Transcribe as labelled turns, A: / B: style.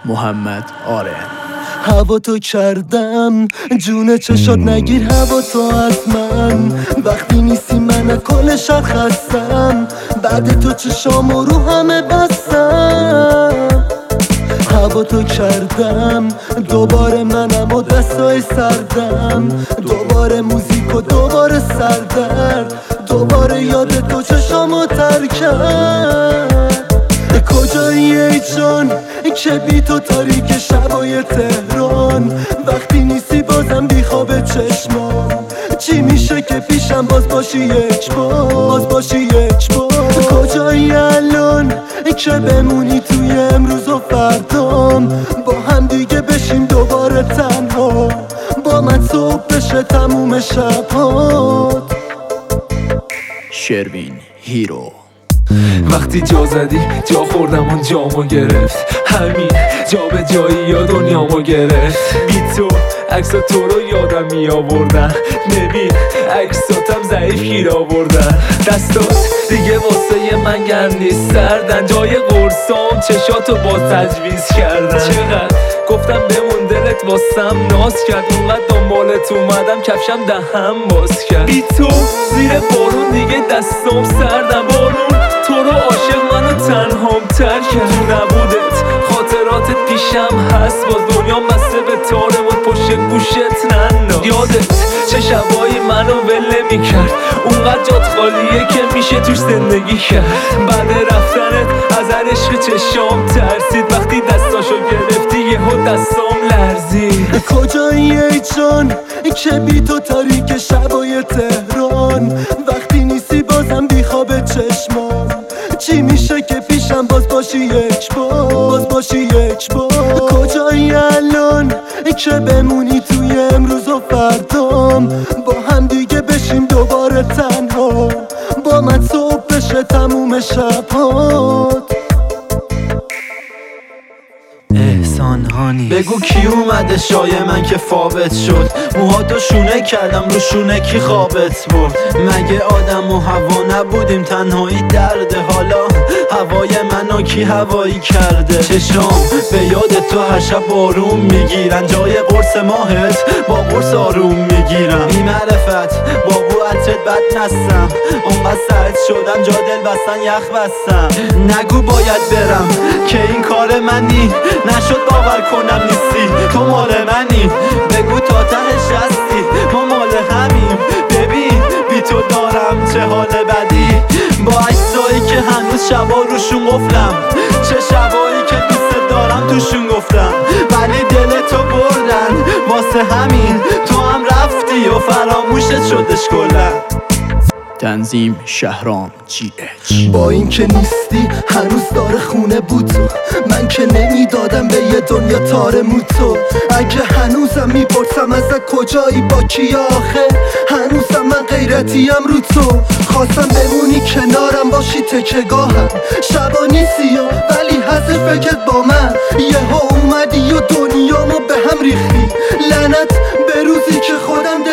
A: محمد آرن.
B: هوا تو کردم جون چشات نگیر هوا تو از من، وقتی نیستی من از کل شب خستم، بعد تو چشامو رو همه بستم. هوا تو کردم دوباره منم و دستای سردم، دوباره موزیک و دوباره سردرد، دوباره یاد تو چشامو تر کرد. کجایی ای جان که بی تو تاریک شبای تهران، وقتی نیستی بازم بی خواب چشمام، چی میشه که پیشم باز باشی یک بار، باز باشی یک بار. کجایی الان که بمونی توی امروز و فردام، با هم دیگه بشیم دوباره تنها، با من صبح بشه تموم شبات.
A: شروین هیرو.
C: وقتی جا زدی جا خوردم اون جامو گرفت، همین جا به جایی یا دنیامو گرفت. بی تو عکسا تو رو یادم می آوردن، ببین عکساتم ضعیف گیر آوردن. دستات دیگه واسه من گرم نیست سردن، جای قرصام چشاتو باز تجویز کردن. چقدر گفتم بمون دلت واسم ناز کرد، اونقدر دنبالت اومدم کفشم دهم باز کرد. بی تو زیر بارون دیگه دستام سردم، بارون تو رو عاشق منو تنهام تر کرد. نبودت خاطراتت پیشم هست، باز دنیا بسته به تارمون پشت گوشت ننداز. یادت چه شبایی منو ول میکرد، اونقدر جات خالیه که میشه توش زندگی کرد. بعد رفتنت از هر عشق چشام ترسید، وقتی دستاشو گرفتی یهو دستام لرزید.
B: کجایی ای جان که بی تو تاریک شبای تهران، وقتی نیستی بازم بی خواب چشمام، چی میشه که پیشم باز باشی یک بار، باز باشی یک بار. کجایی الان که بمونی توی امروز و فردام، با هم دیگه بشیم دوباره تنها، با من صبح بشه تموم شبات.
D: احسان هانی.
E: بگو کی اومده شای من که فابت شد، موهاتو شونه کردم رو شونه کی خوابت برد. مگه آدم و هوا نبودیم تنهایی درده، حالا هوای منو کی هوایی کرده. چشام به یاد تو هر شب بارون میگیرن، جای قرص ماهت با قرص آروم میگیرم. بی معرفت با بو عطرت بد نستم، اونقدر سرد شدم جا دل بستن یخ بستم. نگو باید برم که این کار منی، نشد باور کنم نیستی تو مال منی. بگو تا تهش هستی ما مال همیم، ببین بی تو دارم چه حال بدی. با عکسایی که هنوز شبا روشون قفلم، چه شبایی که دوست دارم توشون گفتم، ولی دل تو بردن واسه همین تو هم رفتی و فراموشت شدش کلا.
A: تنظیم شهرام GH.
B: با این که نیستی هنوز داره خونه بود تو، من که نمیدادم به یه دنیا تار موتو. اگه هنوزم میپرسم ازت کجایی با کی آخه، هنوزم من غیرتیم رو تو. خواستم بمونی کنارم باشی تکگاهم، شبا نیستی ولی هست فکرت با من. یهو اومدی و دنیامو به هم ریختی، لعنت به روزی که خودم